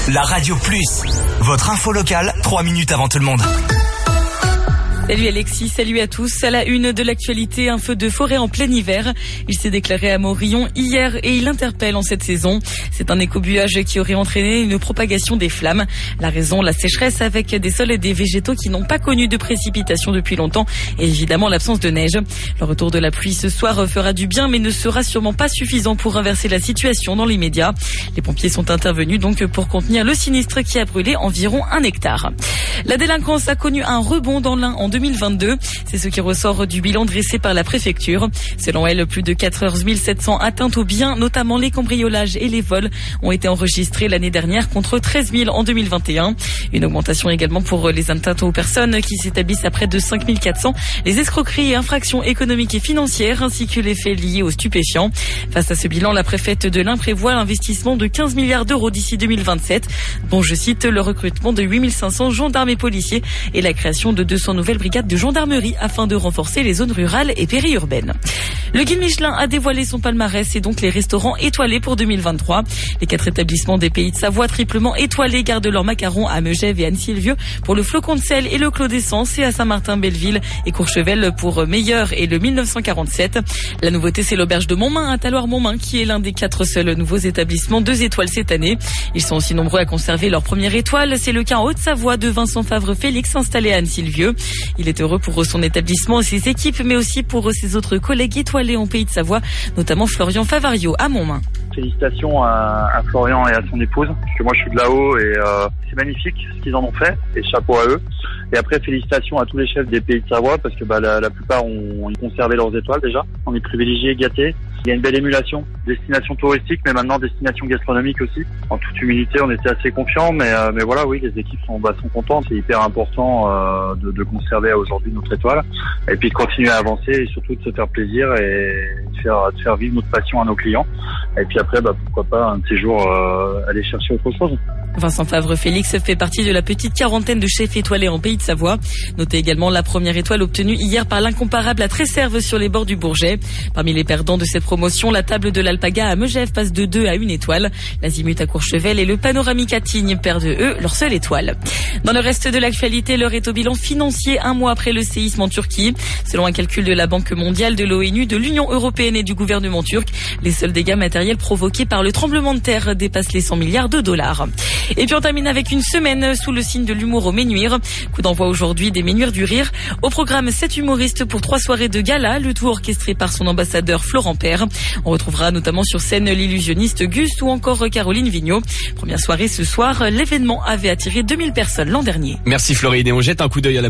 La Radio Plus, votre info locale, 3 minutes avant tout le monde. Salut Alexis, salut à tous. À la une de l'actualité, un feu de forêt en plein hiver. Il s'est déclaré à Morillon hier et il interpelle en cette saison. C'est un écobuage qui aurait entraîné une propagation des flammes. La raison, la sécheresse avec des sols et des végétaux qui n'ont pas connu de précipitations depuis longtemps et évidemment l'absence de neige. Le retour de la pluie ce soir fera du bien mais ne sera sûrement pas suffisant pour inverser la situation dans l'immédiat. Les pompiers sont intervenus donc pour contenir le sinistre qui a brûlé environ 1 hectare. La délinquance a connu un rebond dans l'Ain en 2022. C'est ce qui ressort du bilan dressé par la préfecture. Selon elle, plus de 14 700 atteintes aux biens, notamment les cambriolages et les vols, ont été enregistrés l'année dernière contre 13 000 en 2021. Une augmentation également pour les atteintes aux personnes qui s'établissent à près de 5 400, les escroqueries et infractions économiques et financières ainsi que les faits liés aux stupéfiants. Face à ce bilan, la préfète de l'Ain prévoit l'investissement de 15 milliards d'euros d'ici 2027, dont, je cite, le recrutement de 8 500 gendarmes et policiers et la création de 200 nouvelles brigades de gendarmerie afin de renforcer les zones rurales et périurbaines. Le guide Michelin a dévoilé son palmarès et donc les restaurants étoilés pour 2023. Les 4 établissements des Pays de Savoie triplement étoilés gardent leurs macarons à Megève et Anne-Sylvieux pour le Flocon de sel et le Clos d'Essence et à Saint-Martin-Belleville et Courchevel pour Meilleur et le 1947. La nouveauté, c'est l'auberge de Montmain à Taloir-Montmain qui est l'un des 4 seuls nouveaux établissements 2 étoiles cette année. Ils sont aussi nombreux à conserver leur première étoile. C'est le cas en Haute-Savoie de Vincent Favre-Félix installé à Anne-Sylvieux. Il est heureux pour son établissement et ses équipes, mais aussi pour ses autres collègues étoilés en Pays de Savoie, notamment Florian Favario à Montmain. Félicitations à Florian et à son épouse, parce que moi je suis de là-haut et c'est magnifique ce qu'ils en ont fait, et chapeau à eux. Et après, félicitations à tous les chefs des Pays de Savoie, parce que la plupart ont conservé leurs étoiles déjà. On est privilégiés et gâtés. Il y a une belle émulation, destination touristique, mais maintenant destination gastronomique aussi. En toute humilité, on était assez confiants, mais voilà, oui, les équipes sont contentes. C'est hyper important de conserver aujourd'hui notre étoile, et puis de continuer à avancer, et surtout de se faire plaisir et de faire vivre notre passion à nos clients. Et puis après, pourquoi pas un de ces jours aller chercher autre chose. Vincent Favre-Félix fait partie de la petite quarantaine de chefs étoilés en Pays de Savoie. Notez également la première étoile obtenue hier par l'incomparable à Tresserve sur les bords du Bourget. Parmi les perdants de cette promotion, la table de l'Alpaga à Megève passe de 2 à 1 étoile. L'Azimut à Courchevel et le Panoramique à Tignes perdent eux leur seule étoile. Dans le reste de l'actualité, l'heure est au bilan financier 1 mois après le séisme en Turquie. Selon un calcul de la Banque mondiale, de l'ONU, de l'Union européenne et du gouvernement turc, les seuls dégâts matériels provoqués par le tremblement de terre dépassent les 100 milliards de dollars. Et puis on termine avec une semaine sous le signe de l'humour au Ménuire. Coup d'envoi aujourd'hui des Ménuires du Rire. Au programme 7 humoristes pour 3 soirées de gala, le tout orchestré par son ambassadeur Florent Père. On retrouvera notamment sur scène l'illusionniste Gus ou encore Caroline Vigneault. Première soirée ce soir, l'événement avait attiré 2000 personnes l'an dernier. Merci Floride, et on jette un coup d'œil à la